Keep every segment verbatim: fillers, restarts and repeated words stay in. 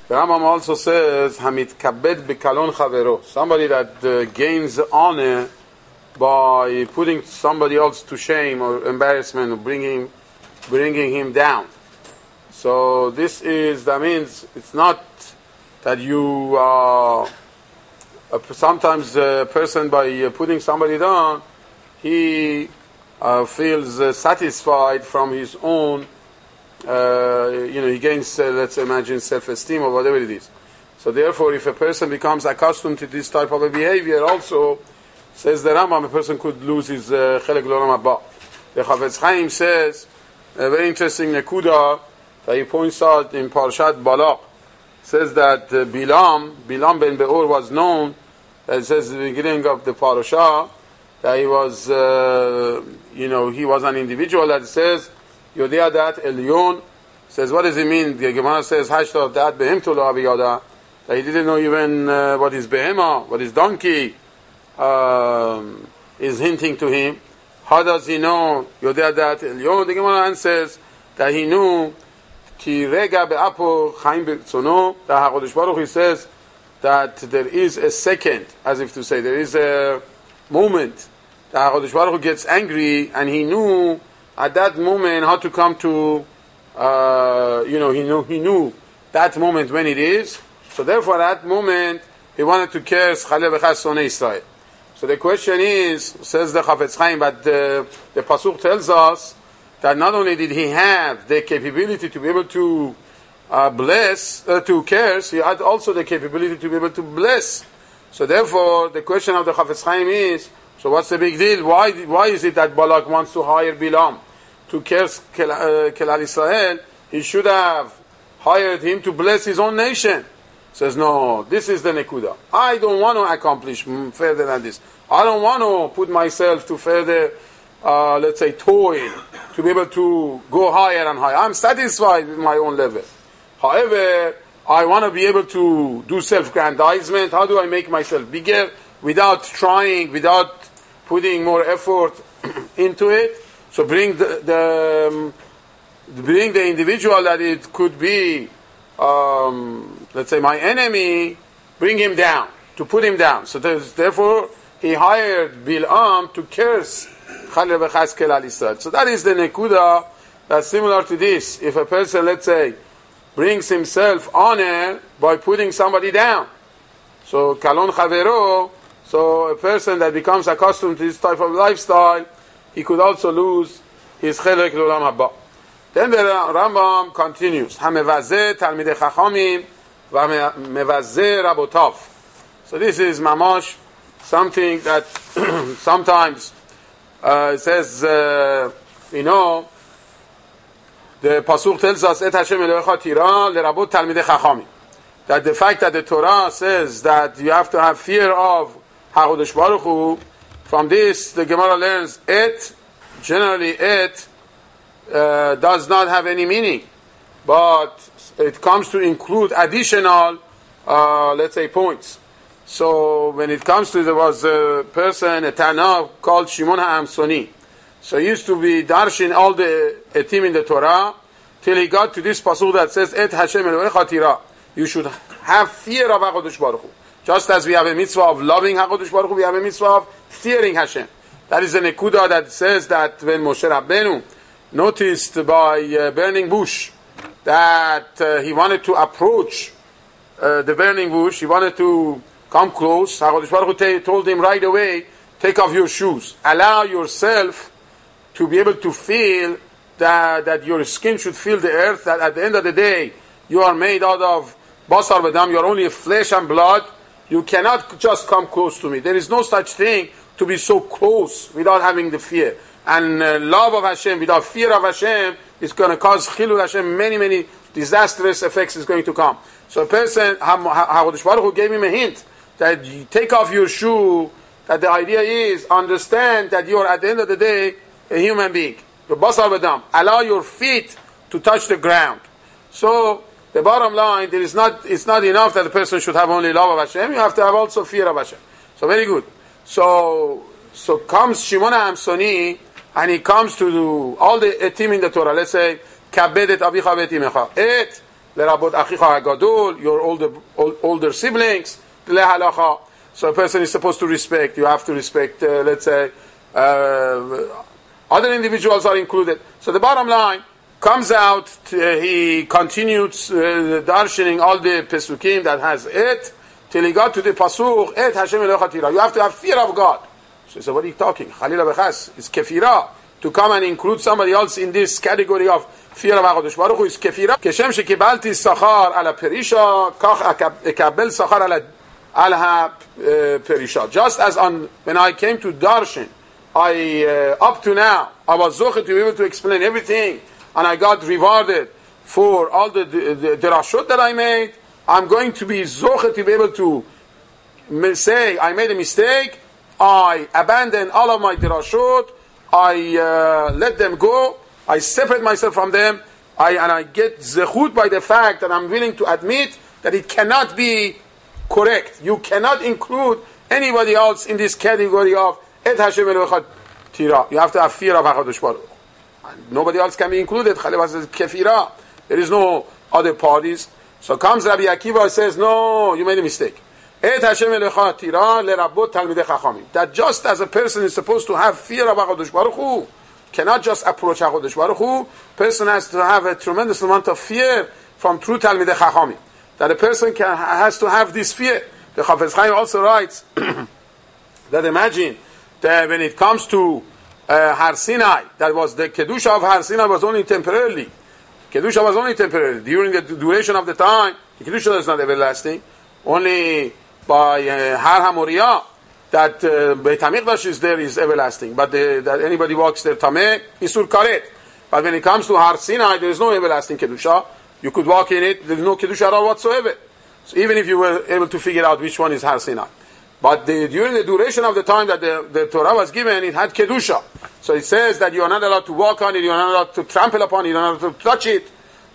The Rambam also says, Hamit kabed bekalon chavero, somebody that uh, gains honor by putting somebody else to shame or embarrassment or bringing, bringing him down. So this is, that means it's not that you, uh, sometimes a person by uh, putting somebody down, he uh, feels uh, satisfied from his own, uh, you know, he gains, uh, let's imagine, self-esteem or whatever it is. So therefore, if a person becomes accustomed to this type of a behavior also, says the Rambam, a person could lose his Chelek L'Olam Haba. The Chafetz Chaim says, a very interesting nekuda that he points out in Parshat Balak, says that uh, Bilam, Bilam ben Beor was known, that it says at the beginning of the parasha, that he was, uh, you know, he was an individual that says, Yodea dat Elyon, says, what does it mean? The Gemara says, Hashtav dat behem to lo aviyada, that he didn't know even uh, what is behema, what is donkey, um, is hinting to him. How does he know Yodea dat Elyon? The Gemara answers that he knew Ki rega be'apo chaim be'tzono, that HaKadosh Baruch Hu says that there is a second, as if to say, there is a moment that HaKadosh Baruch Hu gets angry, and he knew at that moment how to come to, uh, you know, he knew, he knew that moment when it is. So therefore, at that moment, he wanted to curse Chaleh v'chas sonei Israel. So the question is, says the Chafetz Chaim, but the, the Pasuk tells us that not only did he have the capability to be able to uh, bless, uh, to curse, he had also the capability to be able to bless. So therefore, the question of the Chafetz Chaim is, so what's the big deal? Why why is it that Balak wants to hire Bilam to curse Kelal Israel? He should have hired him to bless his own nation. Says, no, this is the Nekuda. I don't want to accomplish further than this. I don't want to put myself to further, uh, let's say, toil, to be able to go higher and higher. I'm satisfied with my own level. However, I want to be able to do self-grandizement. How do I make myself bigger without trying, without putting more effort into it? So bring the, the um, bring the individual that it could be, um, let's say, my enemy, bring him down, to put him down. So therefore, he hired Bil'am to curse Chaleh v'chas Kelal Israel. So that is the nekuda that's similar to this. If a person, let's say, brings himself honor by putting somebody down. So Kalon Chavero, so a person that becomes accustomed to this type of lifestyle, he could also lose his Chelek L'Olam Haba. Then the Rambam continues, HaMevazeh Talmidei Chachamim v'Mevazeh Rabotav. So this is mamash, something that sometimes uh, it says, uh, you know, the Pasuk tells us, Et Hashem Elohecha Tira Lerabot Talmidei Chachamim. That the fact that the Torah says that you have to have fear of HaKadosh Baruch Hu, from this the Gemara learns, Et, generally Et, uh, does not have any meaning. But it comes to include additional, uh, let's say, points. So when it comes to, there was a person, a Tana, called Shimon HaAmsoni. So he used to be darshin all the etim in the Torah, till he got to this pasuk that says, Et Hashem Elohecha Tira. You should have fear of HaKadosh Baruch Hu. Just as we have a mitzvah of loving HaKadosh Baruch Hu, we have a mitzvah of fearing Hashem. That is the nekuda that says that when Moshe Rabbeinu noticed by uh, burning bush that uh, he wanted to approach uh, the burning bush, he wanted to come close, HaKadosh Baruch Hu told him right away, take off your shoes. Allow yourself to be able to feel that, that your skin should feel the earth, that at the end of the day, you are made out of basar v'dam, you are only flesh and blood. You cannot just come close to me. There is no such thing to be so close without having the fear. And uh, love of Hashem without fear of Hashem is going to cause chilul Hashem, many, many disastrous effects is going to come. So a person, HaKadosh Baruch Hu gave him a hint that you take off your shoe, that the idea is, understand that you are at the end of the day a human being. Your basar v'dam. Allow your feet to touch the ground. So the bottom line, there is not, it's not enough that the person should have only love of Hashem, you have to have also fear of Hashem. So very good. So so comes Shimon HaAmsoni, and he comes to do all the etim in the Torah. Let's say, Kabed et avicha v'et imecha. Et, Lerabot achicha hagadol, your older old, older siblings. Lehalacha. So a person is supposed to respect. You have to respect, uh, let's say, uh, other individuals are included. So the bottom line comes out, uh, he continues uh, darshaning all the pesukim that has it, till he got to the pasuk, et Hashem Elohecha Tira. You have to have fear of God. So he said, what are you talking? Chalila b'chas, it's kefira. To come and include somebody else in this category of fear of HaKadosh Baruch Hu is kefira. Keshem shekibalti sachar ala perisha, kach ekabel sachar ala alha perisha. Just as on when I came to darshan, I uh, up to now I was zoche to be able to explain everything, and I got rewarded for all the the derashot that I made. I'm going to be zoche to be able to say I made a mistake. I abandon all of my derashot. I uh, let them go. I separate myself from them. I and I get zechut by the fact that I'm willing to admit that it cannot be correct. You cannot include anybody else in this category of Et Hashem Elohecha Tira. You have to have fear of HaKadosh Baruch Hu. Nobody else can be included. Chaleva says kefira. There is no other parties. So comes Rabbi Akiva and says, no, you made a mistake. Et Hashem Elohecha Tira lerabot talmidei chachamim. That just as a person is supposed to have fear of HaKadosh Baruch Hu, cannot just approach HaKadosh Baruch Hu, person has to have a tremendous amount of fear from true talmidei chachamim. That a person can, has to have this fear. The Chafetz Chaim also writes that imagine that when it comes to uh, Har Sinai, that was the Kedusha of Har Sinai was only temporarily. Kedusha was only temporary. During the duration of the time, the Kedusha is not everlasting. Only by uh, Har HaMoriah, that uh, Beit HaMikdash is there, is everlasting. But the, that anybody walks there, Tameh, Isur Karet. But when it comes to Har Sinai, there is no everlasting Kedusha. You could walk in it, there is no Kedusha at all whatsoever. So even if you were able to figure out which one is Har Sinai. But the, during the duration of the time that the, the Torah was given, it had Kedusha. So it says that you are not allowed to walk on it, you are not allowed to trample upon it, you are not allowed to touch it.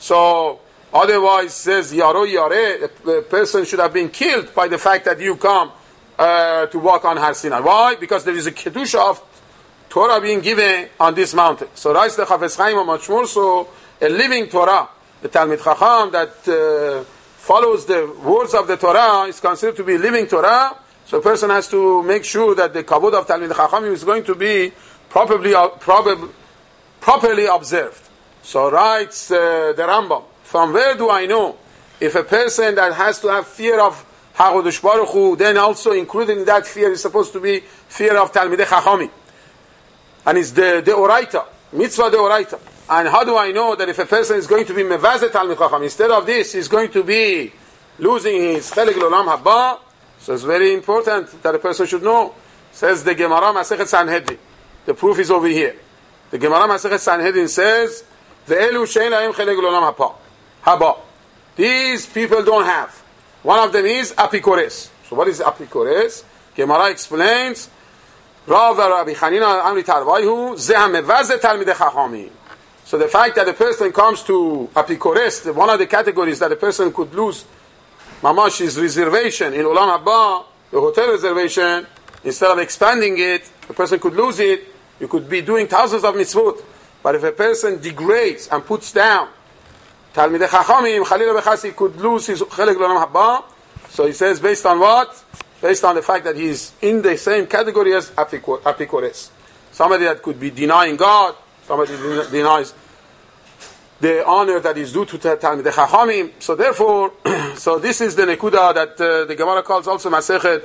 So otherwise, it says, Yaro Yare, the person should have been killed by the fact that you come uh, to walk on Har Sinai. Why? Because there is a Kedusha of Torah being given on this mountain. So writes the Chafetz Chaim, much more so, a living Torah. The Talmid Chacham that uh, follows the words of the Torah is considered to be living Torah. So a person has to make sure that the kavod of Talmid Chacham is going to be properly, uh, prob- properly observed. So writes uh, the Rambam, from where do I know if a person that has to have fear of HaKadosh Baruch Hu, then also included in that fear is supposed to be fear of Talmidei Chachamim. And it's the, the Oraita, mitzvah the Oraita. And how do I know that if a person is going to be mevazeh Talmid Chacham, instead of this, he's going to be losing his Chelik L'Olam Haba? So it's very important that a person should know. Says the Gemara Masechet Sanhedrin. The proof is over here. The Gemara Masechet Sanhedrin says, Ve'elu she'en lahem Chelik L'Olam Haba. These people don't have. One of them is apikores. So what is apikores? Gemara explains, Rav Rabbi Chanina Amri Tarvaihu, Ze ha'mevazeh Talmidei Chachamim. So the fact that a person comes to apikores, one of the categories that a person could lose, mamash, his reservation in Olam Haba, the hotel reservation, instead of expanding it, a person could lose it. You could be doing thousands of mitzvot. But if a person degrades and puts down Talmidei Chachamim, Chalila b'chas, he could lose his Chelik L'Olam Haba. So he says, based on what? Based on the fact that he is in the same category as apikores. Somebody that could be denying God, somebody denies the honor that is due to Talmidei Chachamim. So therefore, so this is the nekuda that uh, the Gemara calls also Masechet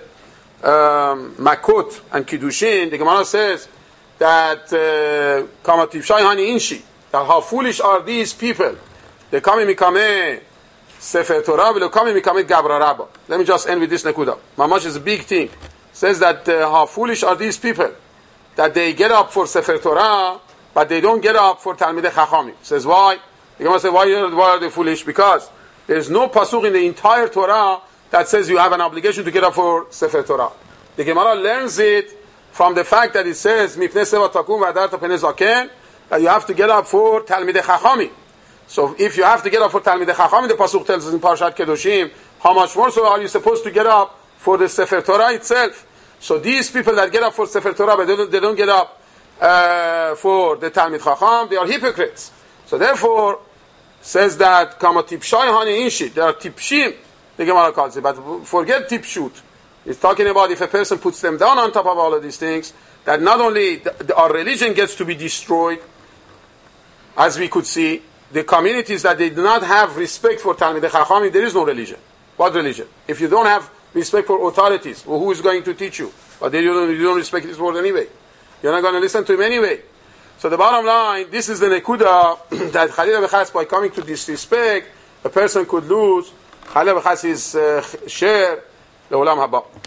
um, Makot and Kiddushin. The Gemara says that Kamativ Shai Hani Inshi, that how foolish are these people. They come in Mikame Sefer Torah, they come in Mikame Gabra Rabba. Let me just end with this nekuda. Mamash is a big thing. Says that uh, how foolish are these people that they get up for Sefer Torah, but they don't get up for Talmidei Chachamim. Says why? The Gemara says why, why are they foolish? Because there is no pasuk in the entire Torah that says you have an obligation to get up for Sefer Torah. The Gemara learns it from the fact that it says Mipnei Seva Takum V'Adarta Penei Zaken, that you have to get up for Talmidei Chachamim. So if you have to get up for Talmidei Chachamim, the pasuk tells us in Parashat Kedoshim, how much more so are you supposed to get up for the Sefer Torah itself? So these people that get up for Sefer Torah, but they don't, they don't get up uh, for the Talmid Chacham, they are hypocrites. So therefore, says that kama tipshai hani inshit. There are tipshim, the Gemara calls it, but forget tipshut. It's talking about if a person puts them down on top of all of these things, that not only the, the, our religion gets to be destroyed, as we could see, the communities that they do not have respect for Talmidei Chachamim, there is no religion. What religion? If you don't have respect for authorities, well, who is going to teach you? But you don't, you don't respect this word anyway. You're not going to listen to him anyway. So the bottom line, this is the nekuda that Chalila B'chas, by coming to disrespect, a person could lose Chalila B'chas his uh, share, Le'olam haba.